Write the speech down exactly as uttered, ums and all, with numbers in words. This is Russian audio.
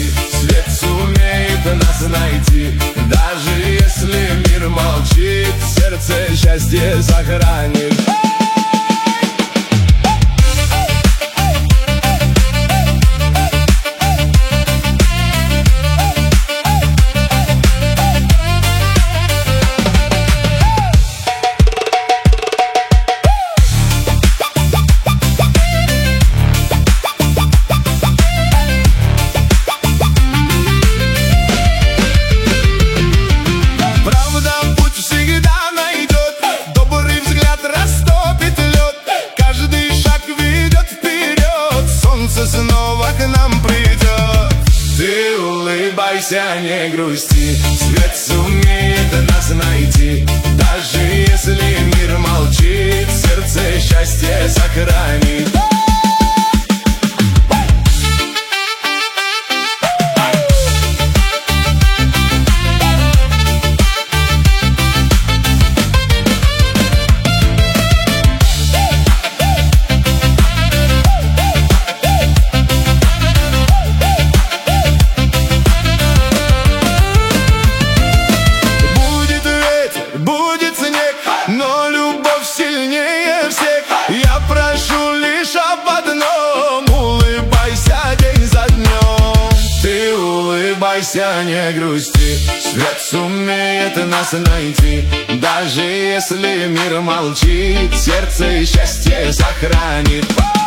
грусти, свет сумеет нас найти. Даже если мир молчит, сердце счастье сохранит. Снова к нам придет. Ты улыбайся, не грусти, свет сумеет нас найти. Даже если мир молчит, сердце счастье сохранит. Но любовь сильнее всех. Я прошу лишь об одном: улыбайся день за днем. Ты улыбайся, не грусти, свет сумеет нас найти. Даже если мир молчит, сердце счастье сохранит.